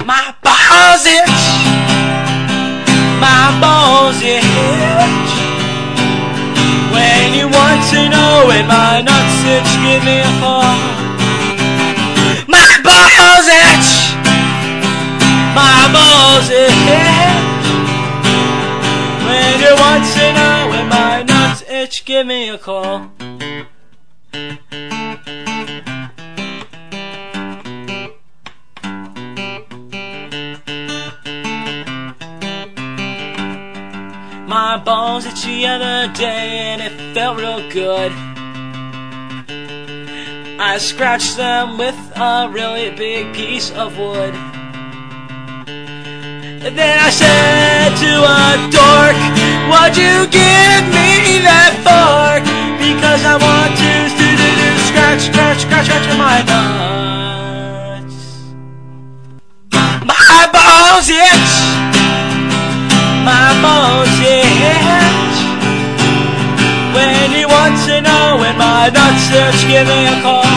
My balls itch. My balls itch. When you want to know when my nuts itch, give me a call. My balls itch. My balls itch. When you want to know when my nuts itch, give me a call. My balls itched the other day and it felt real good. I scratched them with a really big piece of wood. And then I said to a dork, would you give me that fork? Because I want to scratch, scratch, scratch, scratch my nuts. My balls itch. My balls itch. When you want to know when my nuts itch, give me a call.